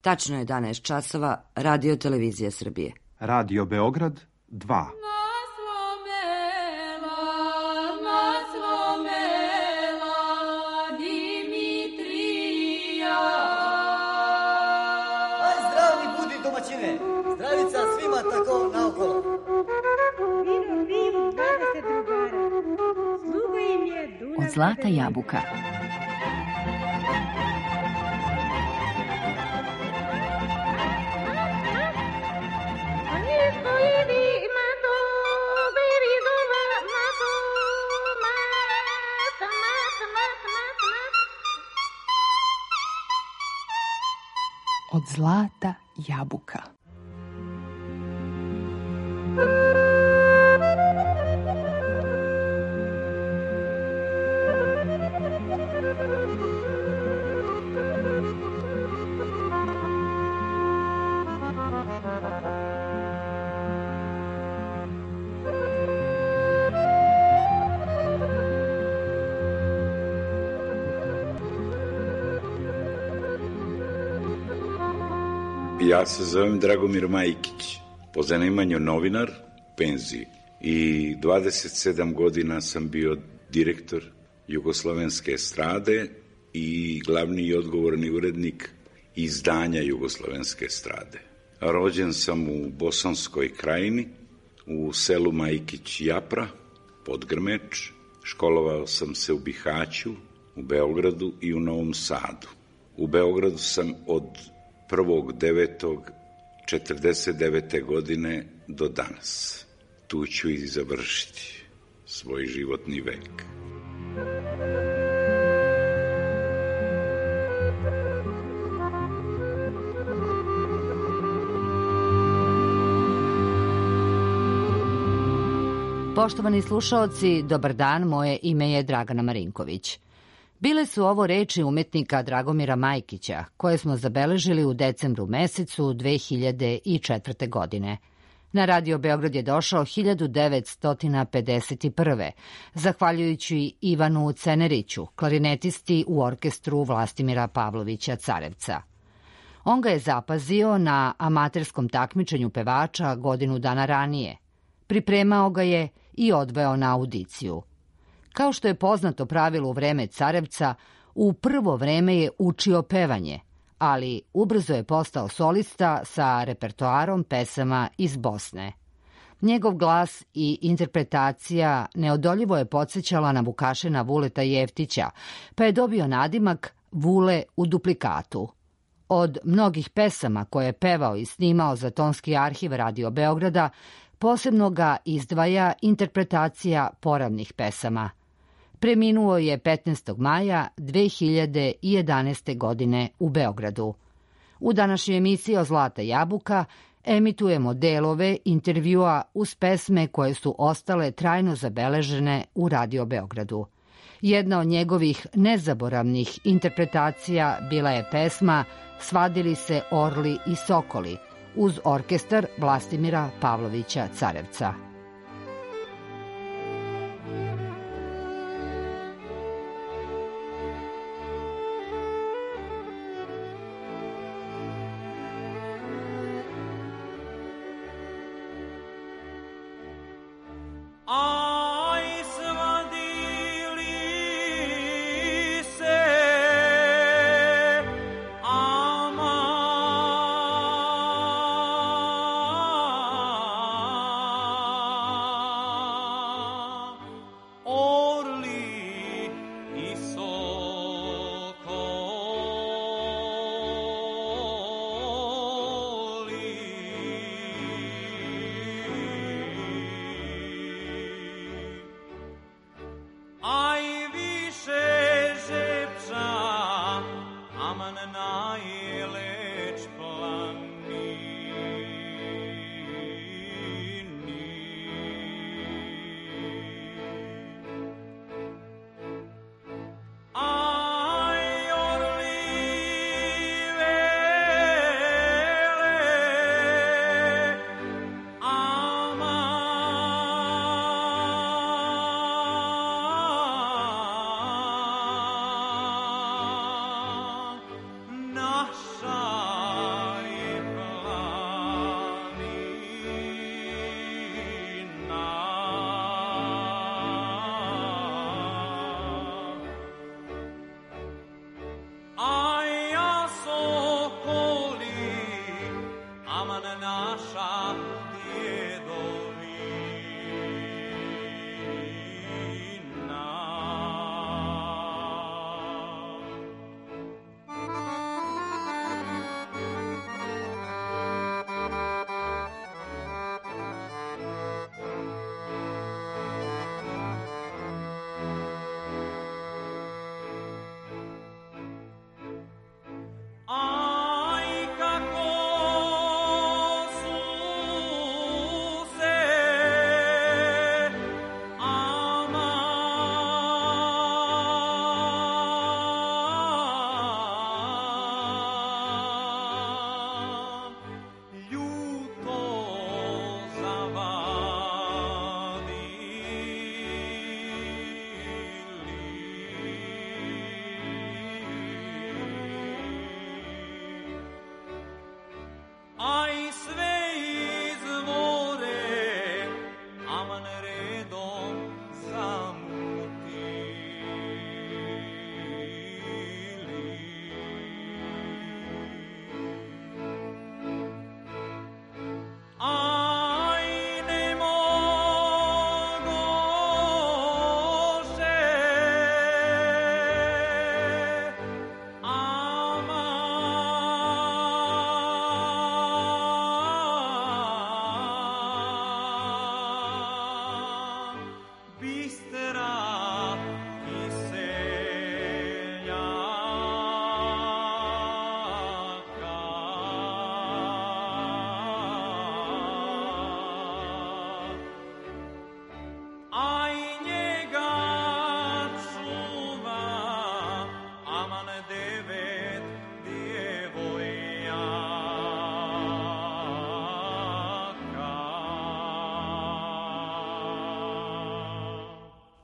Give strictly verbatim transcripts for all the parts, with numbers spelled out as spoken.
Tačno je jedanaest časova, Radio Televizija Srbije. Radio Beograd dva. Zdravica svima tako naokolo. Vino piju dvadeset drugara. Sluga im je Dunav. Od Zlata jabuka. Od Zlata jabuka. Ja se zovem Dragomir Majkić, po zanimanju novinar, penziji. I dvadeset sedam godina sam bio direktor Jugoslovenske estrade i glavni i odgovorni urednik izdanja Jugoslovenske estrade. Rođen sam u Bosanskoj krajini, u selu Majkić Japra, Podgrmeč. Školovao sam se u Bihaću, u Beogradu i u Novom Sadu. U Beogradu sam od prvog devetog četrdeset devete godine do danas. Tu ću i završiti svoj životni vek. Poštovani slušaoci, dobar dan, moje ime je Dragana Marinković. Bile su ovo reči umetnika Dragomira Majkića, koje smo zabeležili u decembru mesecu dve hiljade četvrte. godine. Na Radio Beograd je došao hiljadu devetsto pedeset prve. zahvaljujući Ivanu Ceneriću, klarinetisti u orkestru Vlastimira Pavlovića Carevca. On ga je zapazio na amaterskom takmičenju pevača godinu dana ranije. Pripremao ga je i odveo na audiciju. Kao što je poznato pravilo u vreme Carevca, u prvo vreme je učio pevanje, ali ubrzo je postao solista sa repertoarom pesama iz Bosne. Njegov glas i interpretacija neodoljivo je podsjećala na Vukašina Vuleta Jeftića, pa je dobio nadimak Vule u duplikatu. Od mnogih pesama koje je pevao i snimao za tonski arhiv Radio Beograda, posebno ga izdvaja interpretacija poravnih pesama. Preminuo je petnaestog maja dve hiljade jedanaeste. godine u Beogradu. U današnjoj emisiji o Zlata jabuka emitujemo delove intervjua uz pesme koje su ostale trajno zabeležene u Radio Beogradu. Jedna od njegovih nezaboravnih interpretacija bila je pesma Svadili se orli i sokoli uz orkestar Vlastimira Pavlovića Carevca. Ah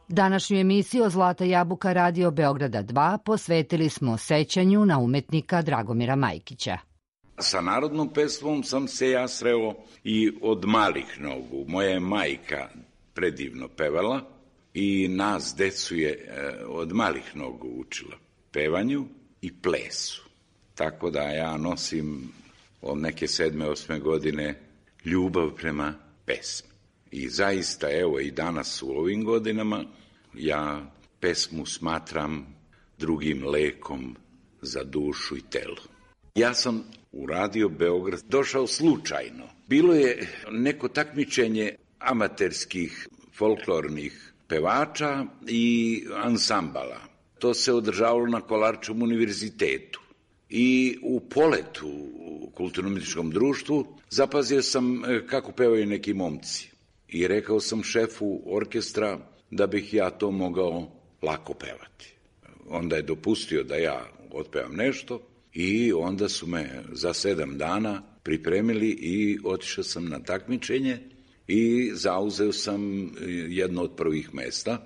Današnju emisiju Zlata jabuka Radio Beograda dva posvetili smo sećanju na umetnika Dragomira Majkića. Sa narodnom pesmom sam se ja sreo i od malih nogu. Moja je majka predivno pevala i nas, decu, je od malih nogu učila pevanju i plesu. Tako da ja nosim od neke sedme, osme godine ljubav prema pesmi. I zaista, evo i danas u ovim godinama, ja pesmu smatram drugim lekom za dušu i telo. Ja sam u Radio Beograd došao slučajno. Bilo je neko takmičenje amaterskih folklornih pevača i ansambala. To se održavalo na Kolarčevom univerzitetu. I u poletu u kulturno-umjetničkom društvu zapazio sam kako pevaju neki momci. I rekao sam šefu orkestra da bih ja to mogao lako pevati. Onda je dopustio da ja otpevam nešto i onda su me za sedam dana pripremili i otišao sam na takmičenje i zauzeo sam jedno od prvih mesta.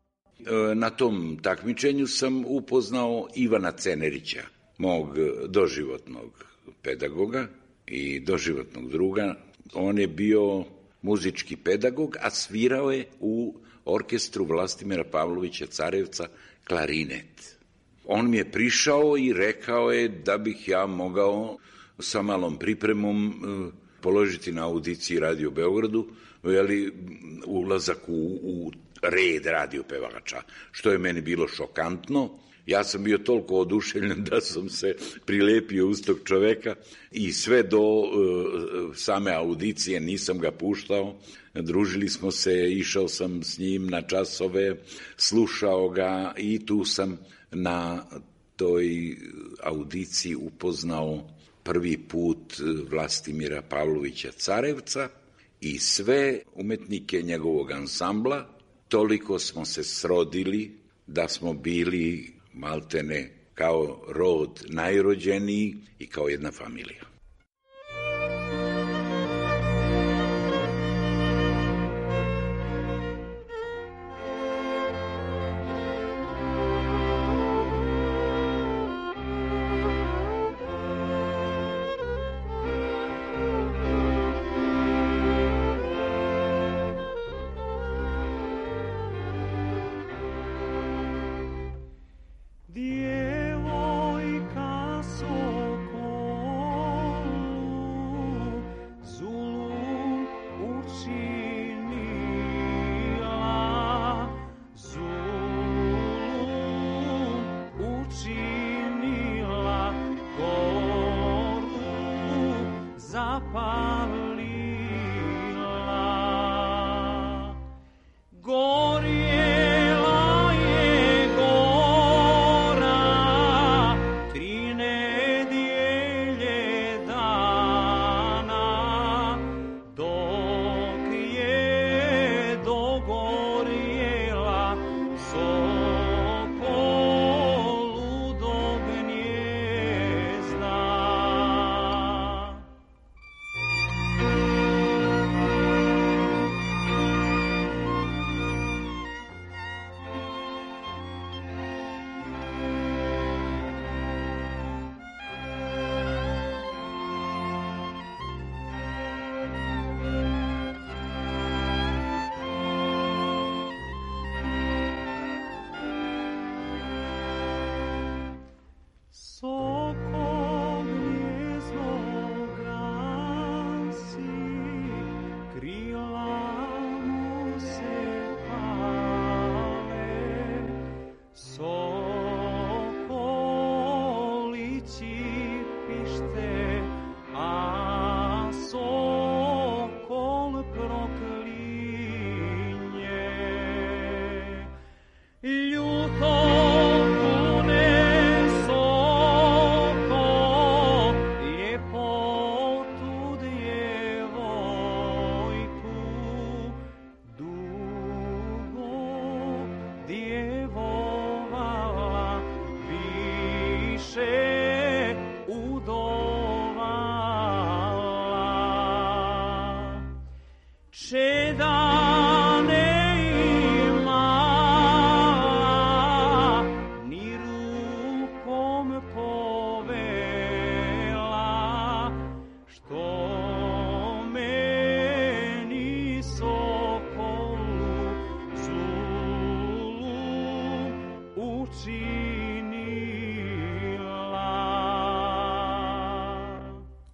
Na tom takmičenju sam upoznao Ivana Cenerića, mog doživotnog pedagoga i doživotnog druga. On je bio muzički pedagog, a svirao je u orkestru Vlastimira Pavlovića Carevca klarinet. On mi je prišao i rekao je da bih ja mogao sa malom pripremom položiti na audiciji Radio Beogradu veli, ulazak u, u red radio pevača, što je meni bilo šokantno. Ja sam bio toliko oduševljen da sam se prilepio uz tog čoveka i sve do uh, same audicije nisam ga puštao. Družili smo se, išao sam s njim na časove, slušao ga i tu sam na toj audiciji upoznao prvi put Vlastimira Pavlovića Carevca i sve umetnike njegovog ansambla. Toliko smo se srodili da smo bili maltene kao rod najrođeniji i kao jedna familija.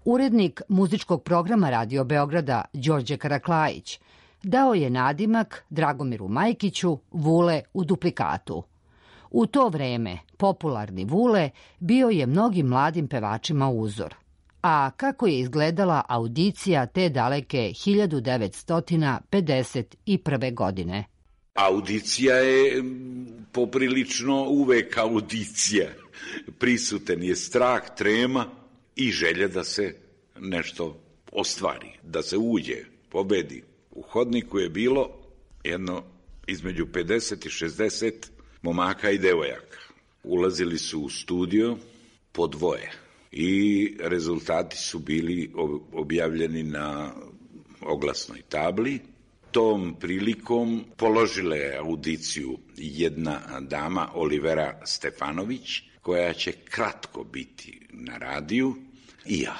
Urednik muzičkog programa Radio Beograda Đorđe Karaklajić dao je nadimak Dragomiru Majkiću Vule u duplikatu. U to vreme popularni Vule bio je mnogim mladim pevačima uzor. A kako je izgledala audicija te daleke hiljadu devetsto pedeset prve. godine? Audicija je poprilično uvek audicija. Prisutan je strah, trema i želja da se nešto ostvari, da se uđe, pobedi. U hodniku je bilo jedno između pedeset i šezdeset momaka i devojaka. Ulazili su u studio po dvoje i rezultati su bili objavljeni na oglasnoj tabli. Tom prilikom položila je audiciju jedna dama, Olivera Stefanović, koja će kratko biti na radiju, i ja.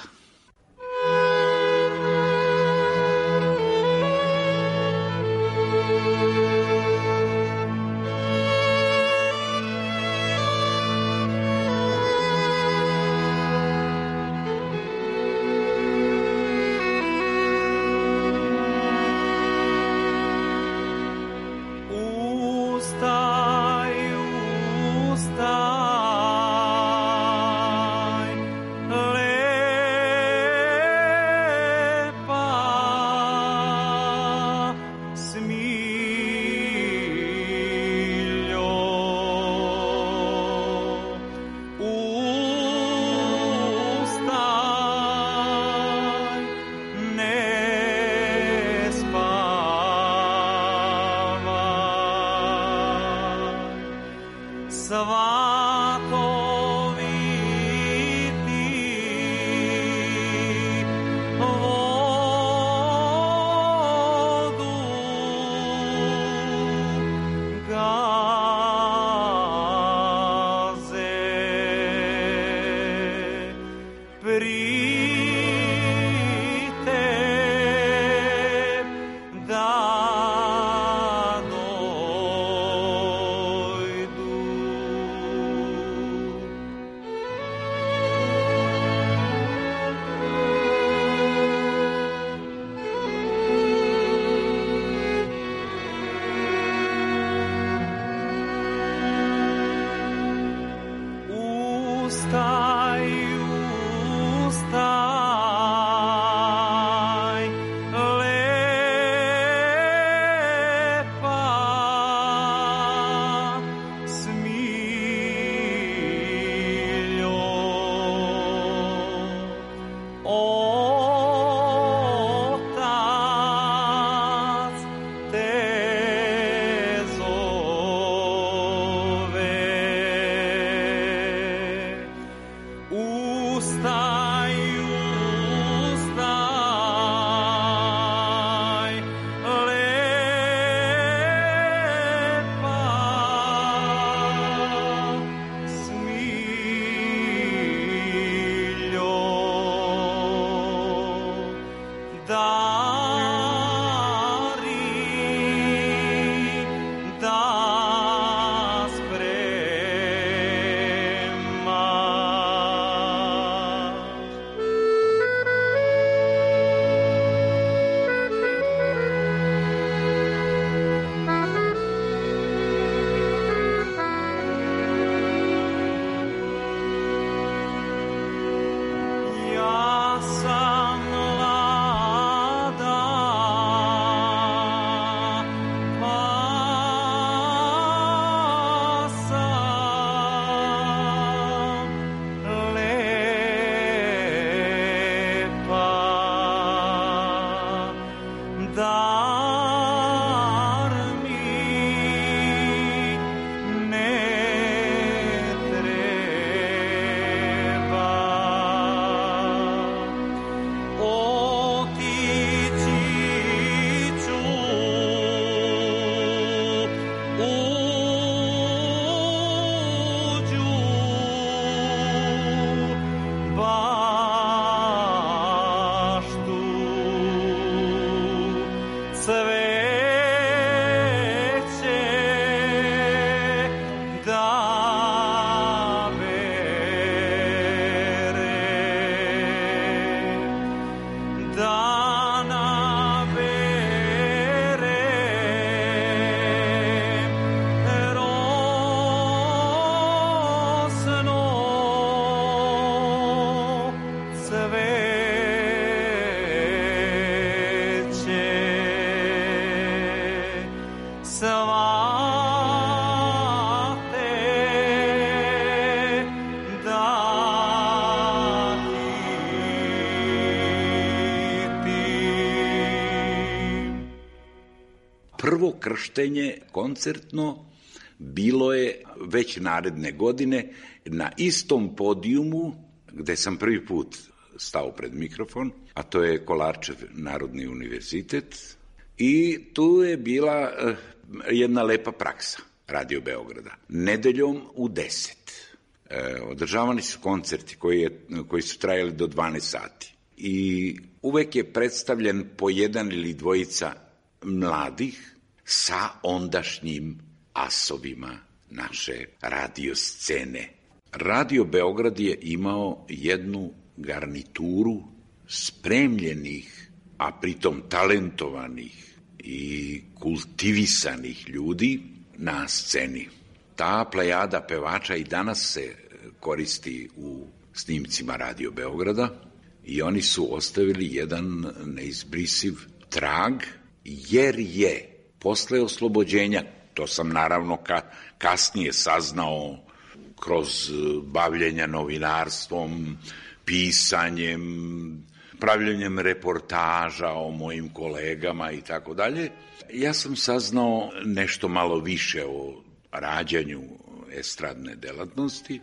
prvo krštenje koncertno bilo je već naredne godine na istom podijumu gde sam prvi put stao pred mikrofon, a to je Kolarčev Narodni univerzitet, i tu je bila jedna lepa praksa Radio Beograda. Nedeljom u deset e, održavani su koncerti koji, je, koji su trajali do dvanaest sati i uvek je predstavljen po jedan ili dvojica mladih sa ondašnjim asovima naše radio scene. Radio Beograd je imao jednu garnituru spremljenih, a pritom talentovanih i kultivisanih ljudi na sceni. Ta plejada pevača i danas se koristi u snimcima Radio Beograda i oni su ostavili jedan neizbrisiv trag, jer je posle oslobođenja, to sam naravno ka, kasnije saznao kroz bavljenja novinarstvom, pisanjem, pravljenjem reportaža o mojim kolegama i tako dalje, ja sam saznao nešto malo više o rađanju estradne delatnosti.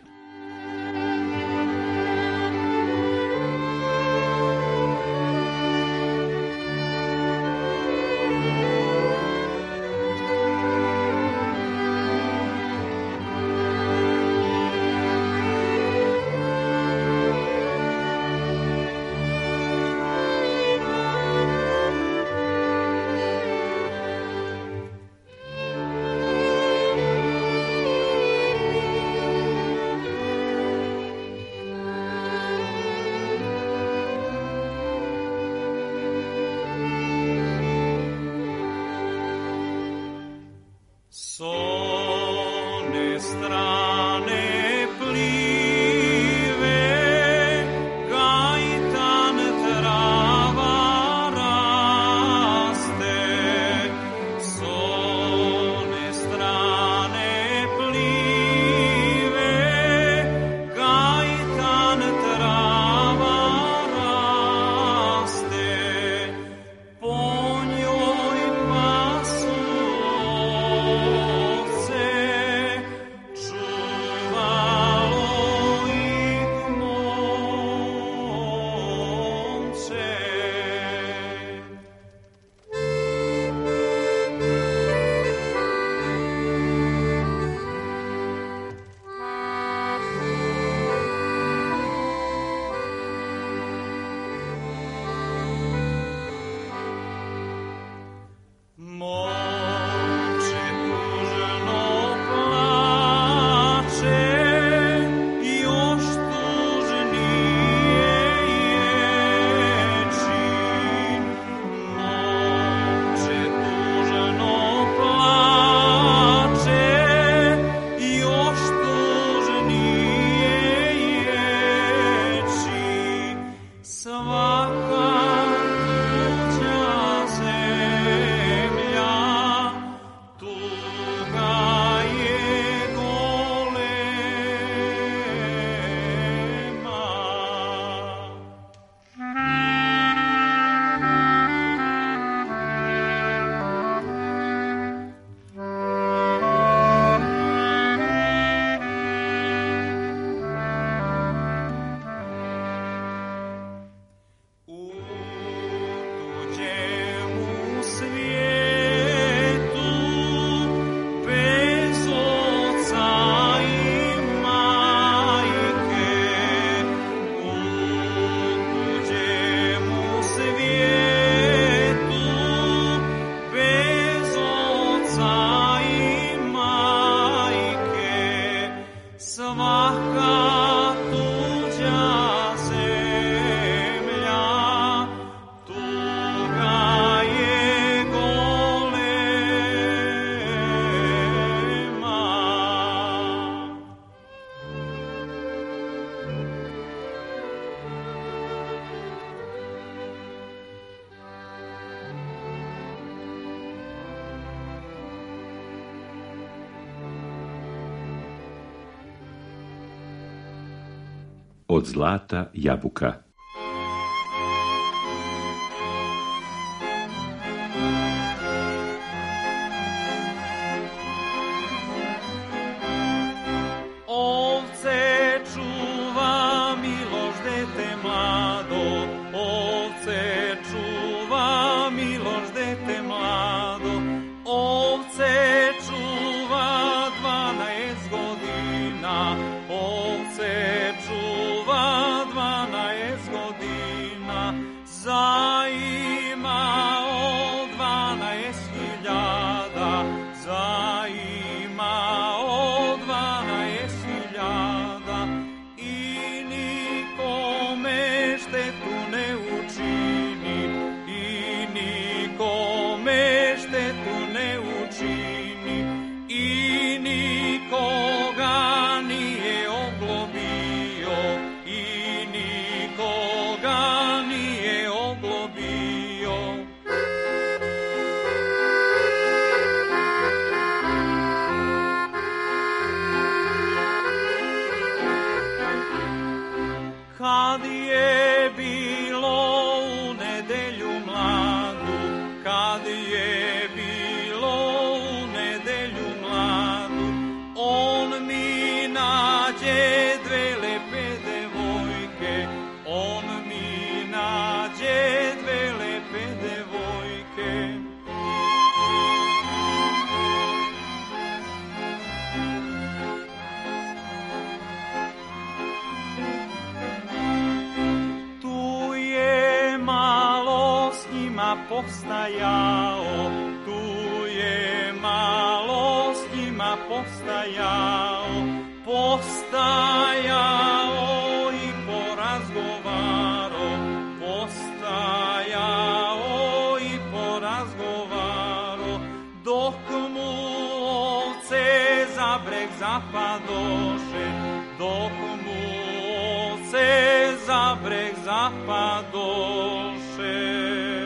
Od zlata jabuka. hiljada, zaimao dvanaest hiljada, zaimao dvanaest hiljada i nikome štetu ne učini, i nikome štetu ne učini, i nikoga nije oglobio, i nikoga nije oglobio. Kad je bilo u nedelju mladu, kad je bilo u nedelju mladu, on mi nađe dve lepe devojke, on mi nađe dve lepe devojke. Tu je malo s njima postajao, tu je malo s njima postajao, postajao i porazgovaro, postajao i porazgovaro, dok mu ovce za breg zapadoše, dok mu ovce za breg zapadoše.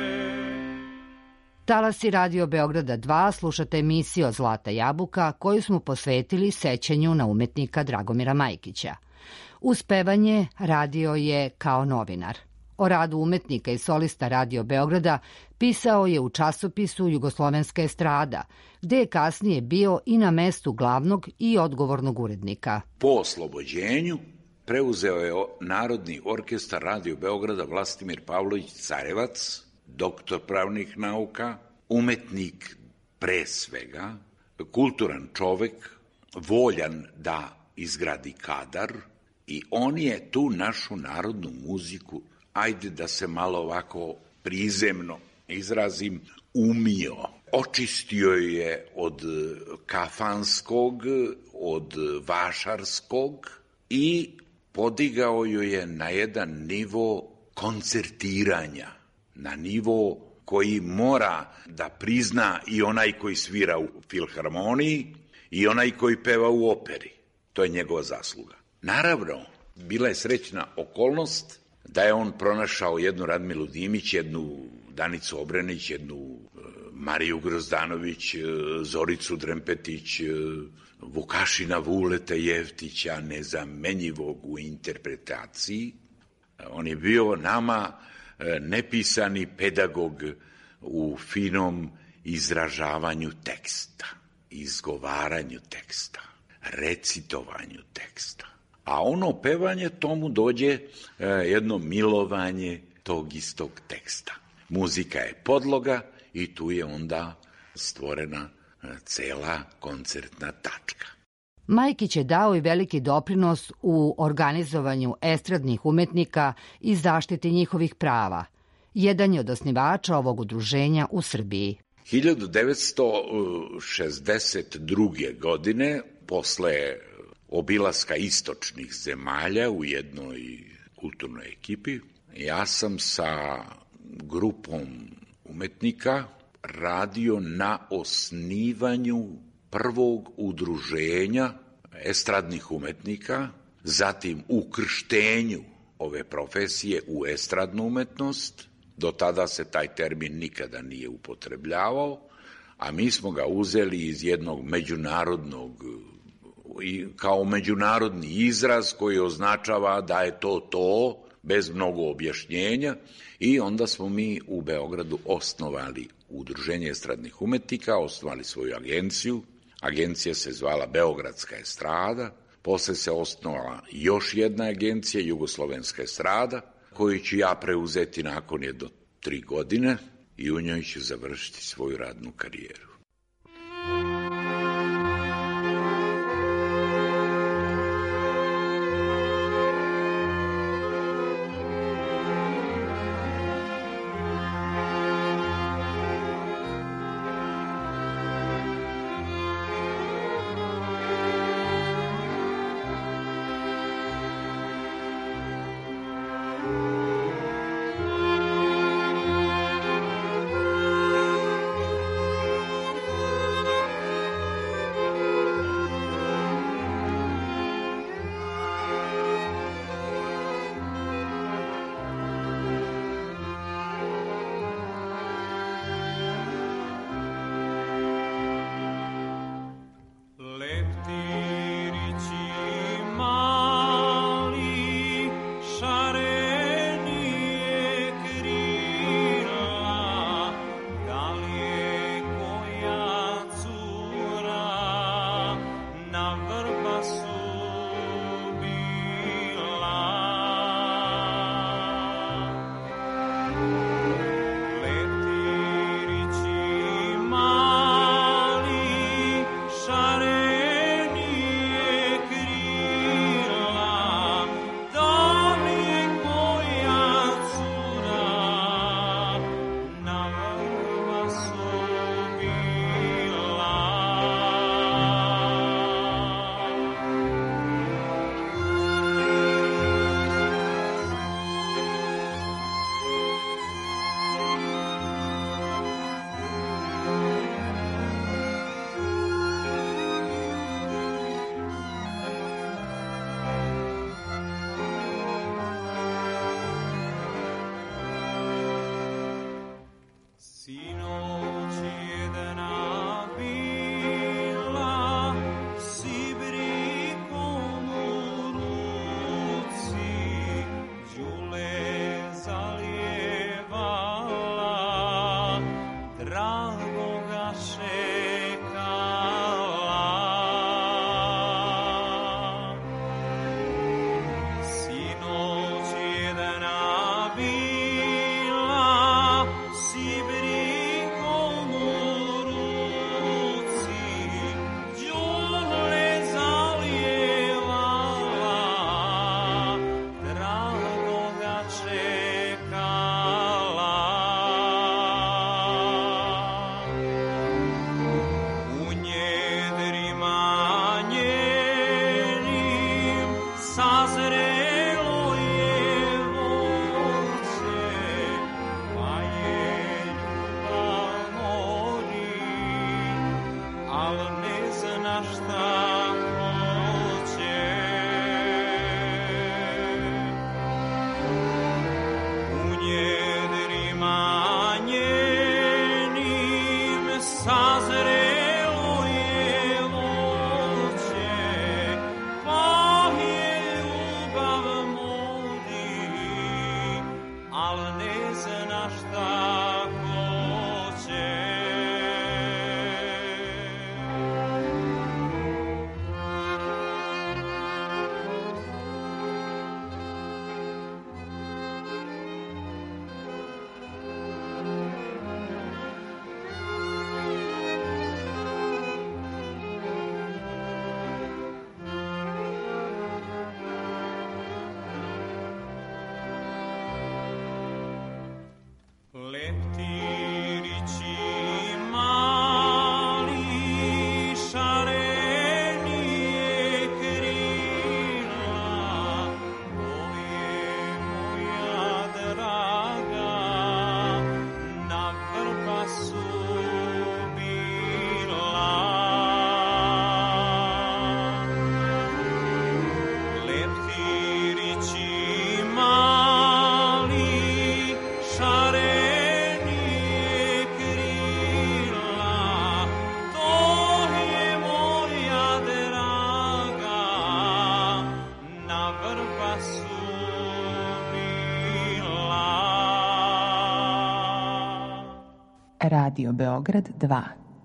Talasi Radio Beograda dva slušate emisiju Zlata jabuka koju smo posvetili sećanju na umetnika Dragomira Majkića. Uz pevanje radio je kao novinar. O radu umetnika i solista Radio Beograda pisao je u časopisu Jugoslovenska estrada, gde je kasnije bio i na mestu glavnog i odgovornog urednika. Po oslobođenju preuzeo je Narodni orkestar Radio Beograda Vlastimir Pavlović Carevac, doktor pravnih nauka, umetnik pre svega, kulturan čovek, voljan da izgradi kadar i on je tu našu narodnu muziku, ajde da se malo ovako prizemno izrazim, umio. Očistio je od kafanskog, od vašarskog i podigao joj je na jedan nivo koncertiranja, na nivo koji mora da prizna i onaj koji svira u filharmoniji i onaj koji peva u operi. To je njegova zasluga. Naravno, bila je srećna okolnost da je on pronašao jednu Radmilu Dimić, jednu Danicu Obrenić, jednu Mariju Grozdanović, Zoricu Drempetić, Vukašina Vuleta Jevtića, nezamenjivog u interpretaciji. On je bio nama nepisani pedagog u finom izražavanju teksta, izgovaranju teksta, recitovanju teksta. A ono pevanje, tomu dođe jedno milovanje tog istog teksta. Muzika je podloga i tu je onda stvorena cela koncertna tačka. Majkić je dao i veliki doprinos u organizovanju estradnih umetnika i zaštiti njihovih prava. Jedan je od osnivača ovog udruženja u Srbiji. hiljadu devetsto šezdeset druge. godine, posle obilaska istočnih zemalja u jednoj kulturnoj ekipi, ja sam sa grupom umetnika radio na osnivanju prvog udruženja estradnih umetnika, zatim ukrštenju ove profesije u estradnu umetnost. Do tada se taj termin nikada nije upotrebljavao, a mi smo ga uzeli iz jednog međunarodnog, kao međunarodni izraz koji označava da je to to, bez mnogo objašnjenja, i onda smo mi u Beogradu osnovali Udruženje estradnih umetnika, osnovali svoju agenciju. Agencija se zvala Beogradska estrada, posle se osnovala još jedna agencija, Jugoslovenska estrada, koju ću ja preuzeti nakon jedno tri godine i u njoj ću završiti svoju radnu karijeru. na šta hoće. Radio Beograd dva.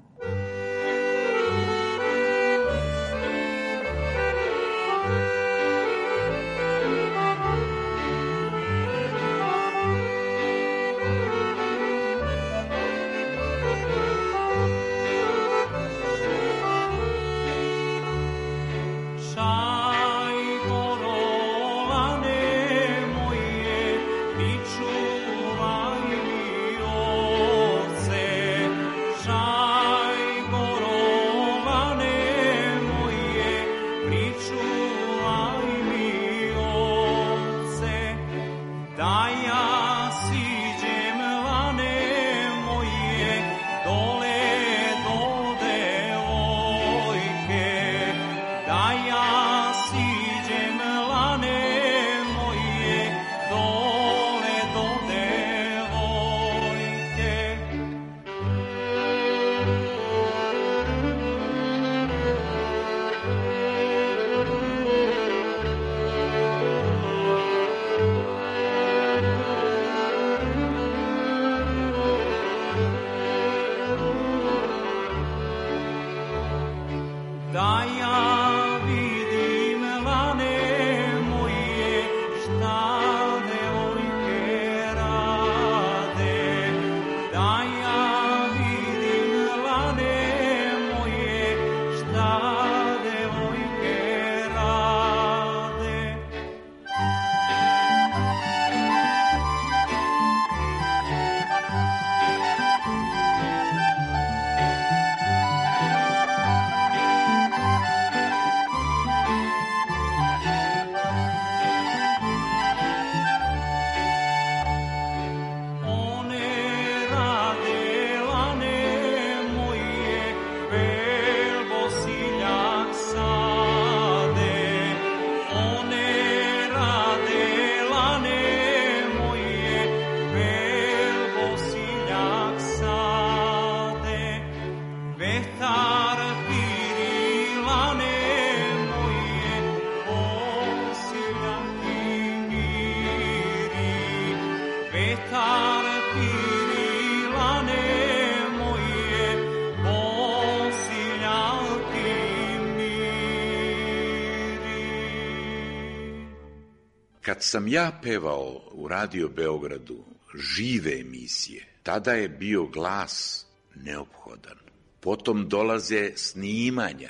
Kad sam ja pevao u Radio Beogradu žive emisije, tada je bio glas neophodan. Potom dolaze snimanja,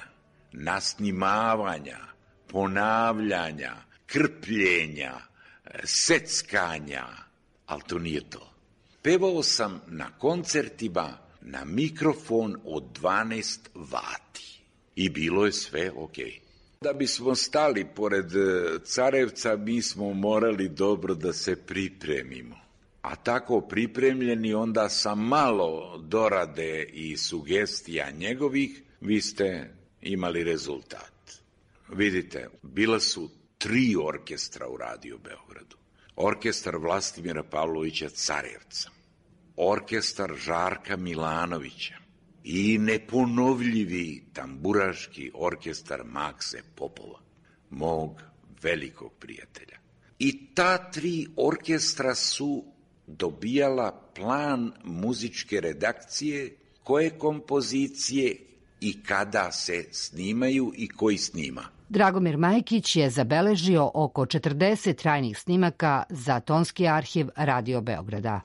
nasnimavanja, ponavljanja, krpljenja, seckanja, ali to nije to. Pevao sam na koncertima na mikrofon od dvanaest vati i bilo je sve okej. Da bismo stali pored Carevca, mi smo morali dobro da se pripremimo. A tako pripremljeni, onda sa malo dorade i sugestija njegovih, vi ste imali rezultat. Vidite, bila su tri orkestra u Radio Beogradu. Orkestar Vlastimira Pavlovića Carevca, orkestar Žarka Milanovića i neponovljivi tamburaški orkestar Makse Popova, mog velikog prijatelja. I ta tri orkestra su dobijala plan muzičke redakcije, koje kompozicije i kada se snimaju i koji snima. Dragomir Majkić je zabeležio oko četrdeset trajnih snimaka za tonski arhiv Radio Beograda.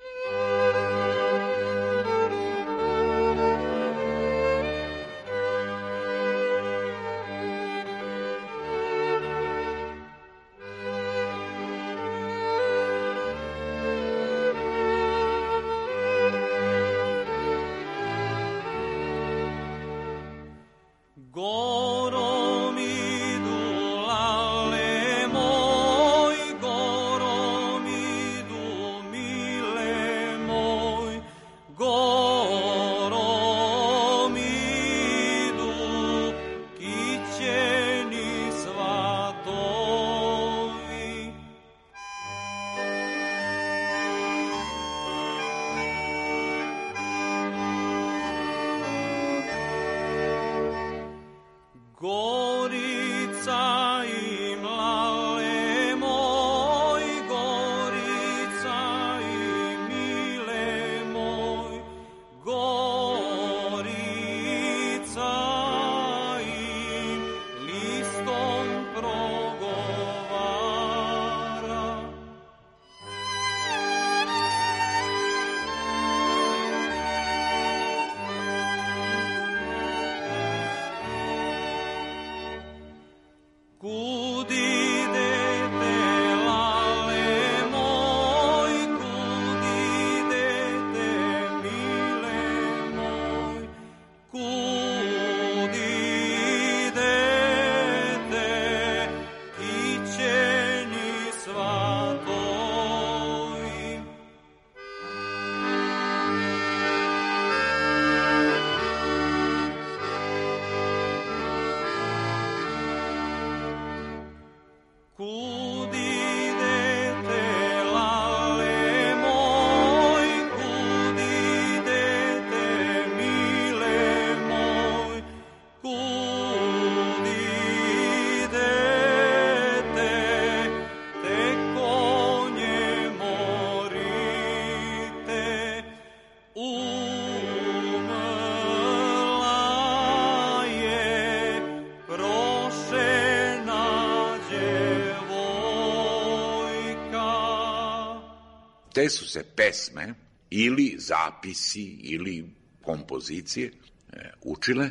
Te su se pesme ili zapisi ili kompozicije učile,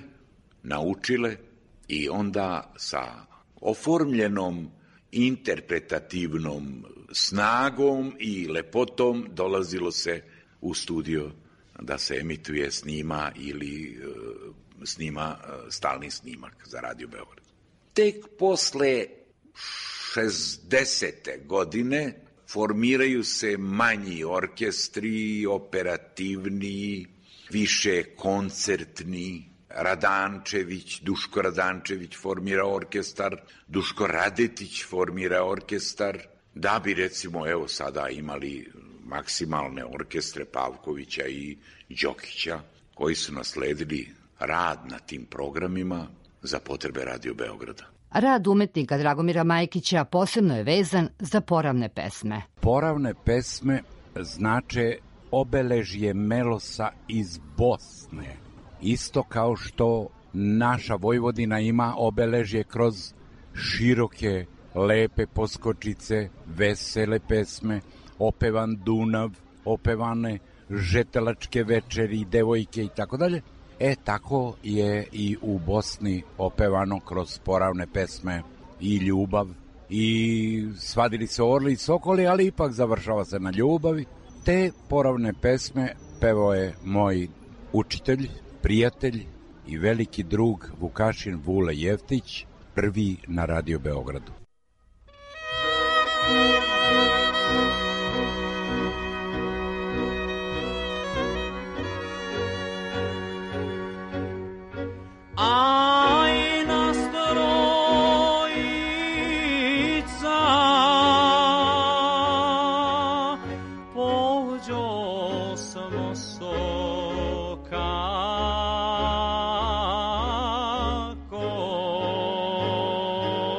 naučile i onda sa oformljenom interpretativnom snagom i lepotom dolazilo se u studio da se emituje, snima ili e, snima e, stalni snimak za Radio Beograd. Tek posle šezdesete godine formiraju se manji orkestri, operativni, više koncertni. Radančević, Duško Radančević formira orkestar, Duško Radetić formira orkestar, da bi recimo evo sada imali maksimalne orkestre Pavkovića i Đokića, koji su nasledili rad na tim programima za potrebe Radio Beograda. Rad umetnika Dragomira Majkića posebno je vezan za poravne pesme. Poravne pesme znače obeležje melosa iz Bosne. Isto kao što naša Vojvodina ima obeležje kroz široke, lepe poskočice, vesele pesme, opevan Dunav, opevane žetelačke večeri, devojke i tako dalje. E, tako je i u Bosni opevano kroz poravne pesme i ljubav, i svadili se orli i sokoli, ali ipak završava se na ljubavi. Te poravne pesme pevao je moj učitelj, prijatelj i veliki drug Vukašin Vule Jeftić, prvi na Radio Beogradu. Ajna strojica pođo samo sokako,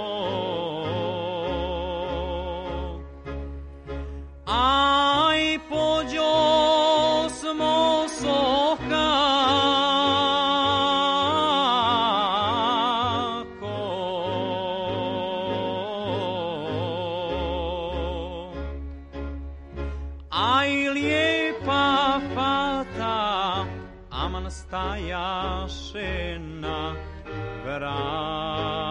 aj smo soka stajaše na vrata.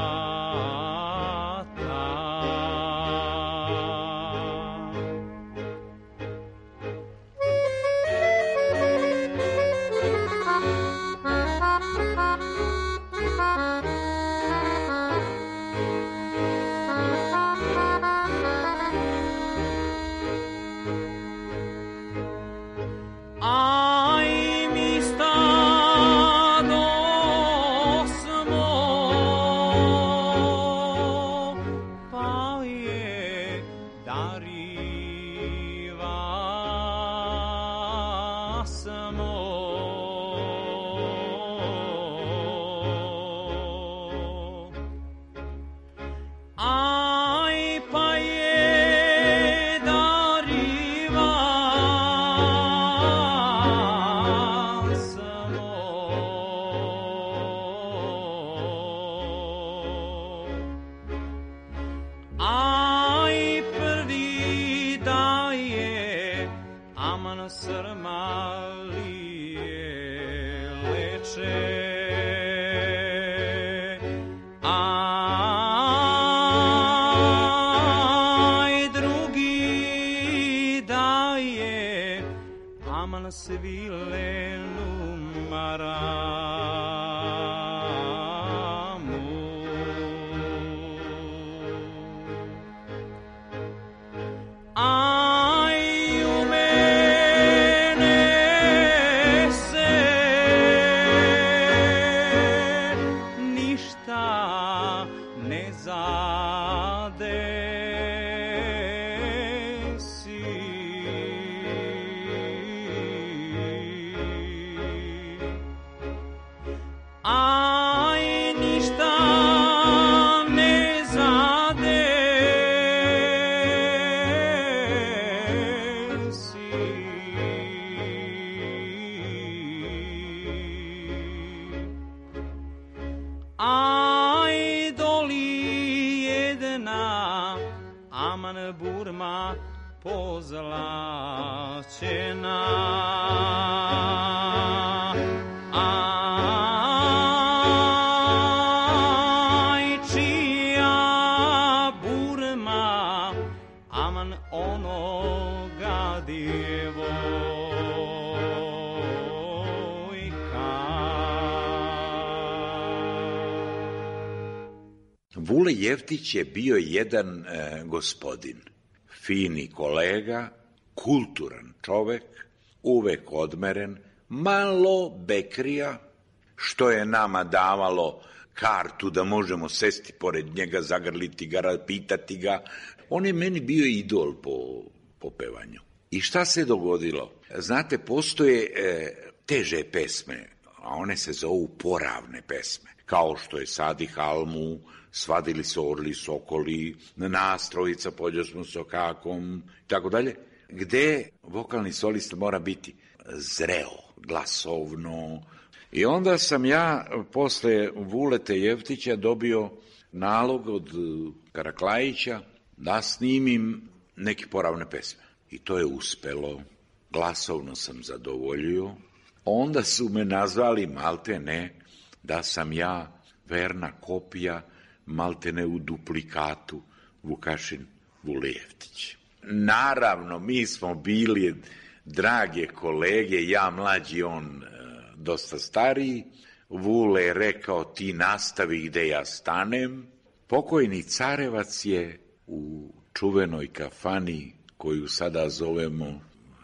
Vule Jeftić je bio jedan e, gospodin, fini kolega, kulturan čovek, uvek odmeren, malo bekrija, što je nama davalo kartu da možemo sesti pored njega, zagrliti ga, pitati ga. On je meni bio idol po, po pevanju. I šta se dogodilo? Znate, postoje e, teže pesme, a one se zovu poravne pesme, kao što je Sadi Halmu, Svadili se orli sokoli, Nastrojica, pođosmo sokakom, i tako dalje, gde vokalni solista mora biti zreo, glasovno. I onda sam ja posle Vulete Jeftića dobio nalog od Karaklajića da snimim neke poravne pesme. I to je uspelo, glasovno sam zadovoljio. Onda su me nazvali malte ne da sam ja verna kopija, malte ne u duplikatu, Vukašin Vule Jeftić. Naravno, mi smo bili drage kolege, ja mlađi, on e, dosta stariji. Vule je rekao, ti nastavi gde ja stanem. Pokojni Carevac je u čuvenoj kafani, koju sada zovemo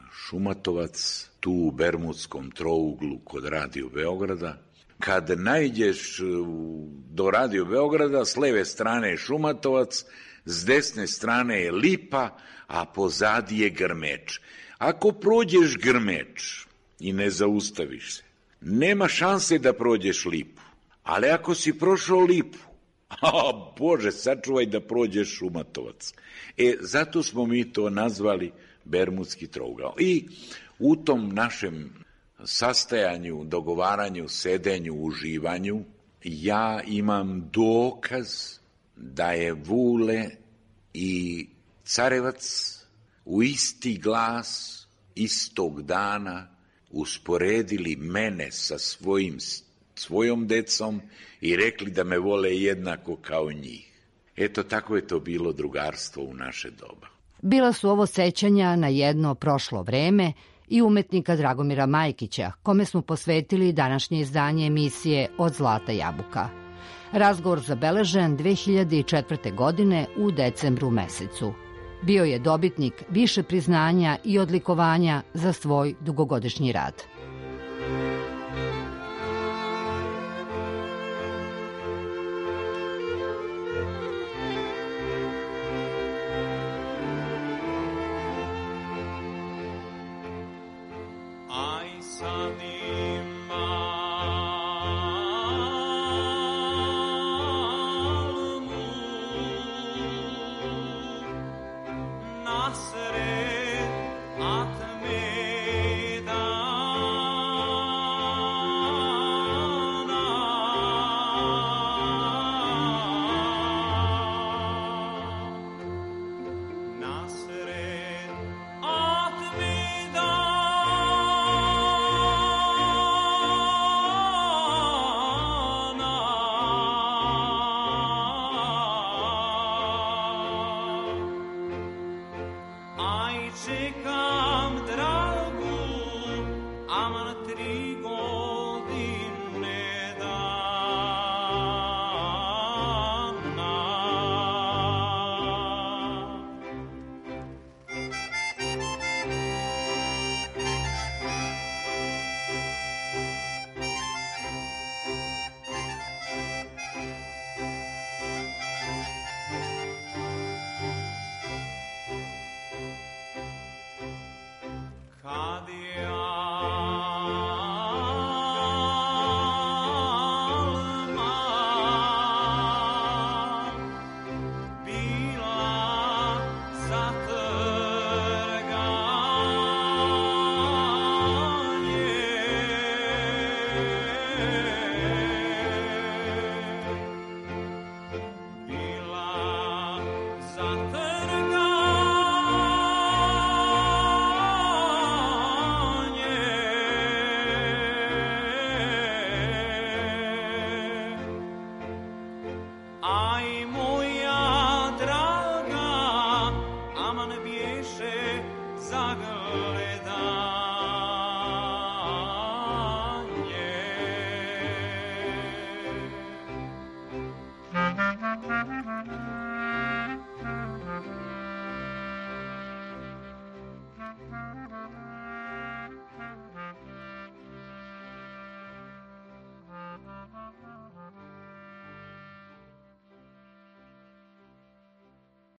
Šumatovac, tu u Bermudskom trouglu kod Radio Beograda. Kad najđeš do Radio Beograda, s leve strane je Šumatovac, s desne strane je Lipa, a pozadi je Grmeč. Ako prođeš Grmeč i ne zaustaviš se, nema šanse da prođeš Lipu. Ali ako si prošao Lipu, a Bože, sačuvaj da prođeš Šumatovac. E, zato smo mi to nazvali Bermudski trougao. I u tom našem sastajanju, dogovaranju, sedenju, uživanju, ja imam dokaz da je Vule i Carevac u isti glas istog dana usporedili mene sa svojim, svojom decom i rekli da me vole jednako kao njih. Eto, tako je to bilo drugarstvo u naše doba. Bila su ovo sećanja na jedno prošlo vreme i umetnika Dragomira Majkića, kome smo posvetili današnje izdanje emisije Od zlata jabuka. Razgovor zabeležen dve hiljade četvrte. godine u decembru mesecu. Bio je dobitnik više priznanja i odlikovanja za svoj dugogodišnji rad. Kad